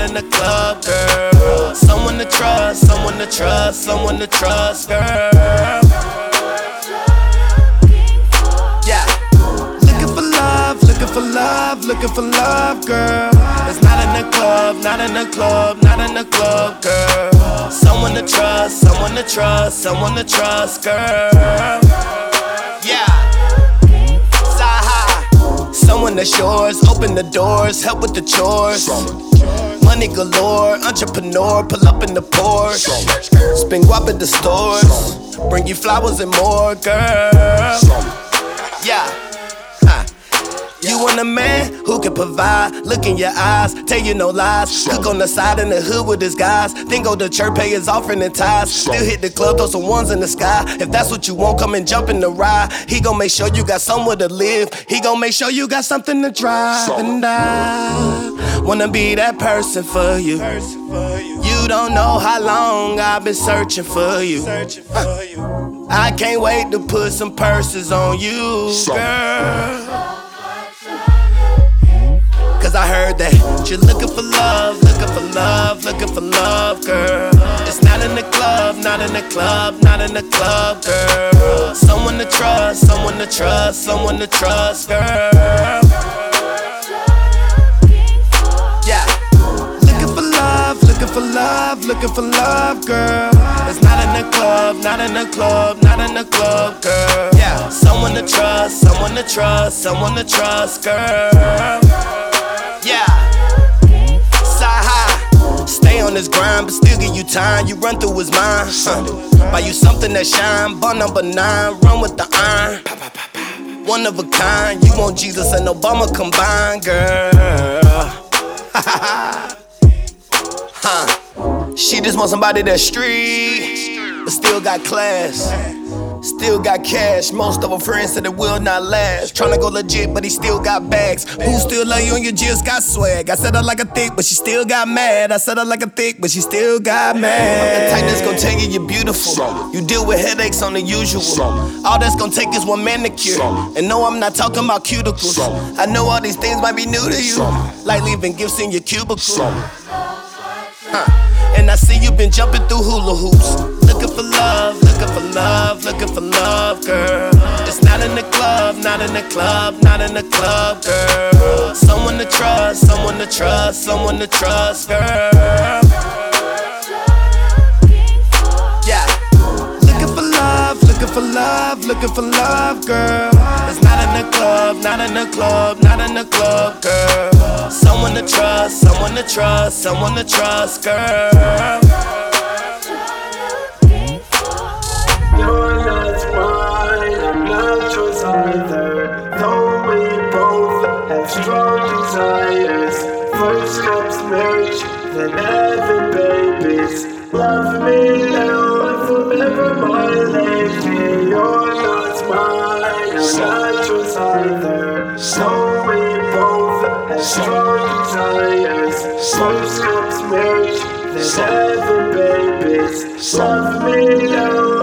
in the club, girl. Someone to trust, someone to trust, someone to trust, girl. Yeah. Looking for love, looking for love, looking for love, girl. It's not in the club, not in the club, not in the club, girl. Someone to trust, someone to trust, someone to trust, girl. Yeah. Someone that's yours, open the doors, help with the chores. Money galore, entrepreneur, pull up in the Porsche. Spin guap at the stores, bring you flowers and more, girl. Yeah. You want a man who can provide, look in your eyes, tell you no lies. Cook on the side in the hood with his guys. Then go to church, pay his offering and tithes. Still hit the club, throw some ones in the sky. If that's what you want, come and jump in the ride. He gon' make sure you got somewhere to live. He gon' make sure you got something to drive. And I wanna be that person for you. You don't know how long I've been searching for you. I can't wait to put some purses on you, girl. Cause I heard that you're looking for love, looking for love, looking for love, girl. It's not in the club, not in the club, not in the club, girl. Someone to trust, someone to trust, someone to trust, girl. Yeah. Looking for love, looking for love, looking for love, girl. It's not in the club, not in the club, not in the club, girl. Yeah. Someone to trust, someone to trust, someone to trust, girl. Yeah, side high, stay on this grind, but still give you time. You run through his mind, buy you something that shine. Bar number 9, run with the iron. One of a kind, you want Jesus and Obama combined, girl. She just want somebody that's street, but still got class. Still got cash, most of her friends said it will not last. Tryna go legit, but he still got bags. Who still love you and you just got swag? I said her like a thick, but she still got mad. I said her like a thick, but she still got mad. The type that's gon' tell you you're beautiful. You deal with headaches on the usual. All that's gon' take is one manicure. And no, I'm not talking about cuticles. I know all these things might be new to you, like leaving gifts in your cubicle. And I see you been jumping through hula hoops. Looking for love, looking for love, looking for love, girl. It's not in the club, not in the club, not in the club, girl. Someone to trust, someone to trust, someone to trust, girl. Yeah. Looking for love, looking for love, looking for love, girl. It's not in the club, not in the club, not in the club, girl. Someone to trust, someone to trust, someone to trust, girl. You're not mine, I'm not yours either. Though we both have strong desires. First comes marriage, then having babies. Love me now and forever, my lady. You're not mine, I'm not yours either. So we both have strong desires. First comes marriage, then having babies. Love me now.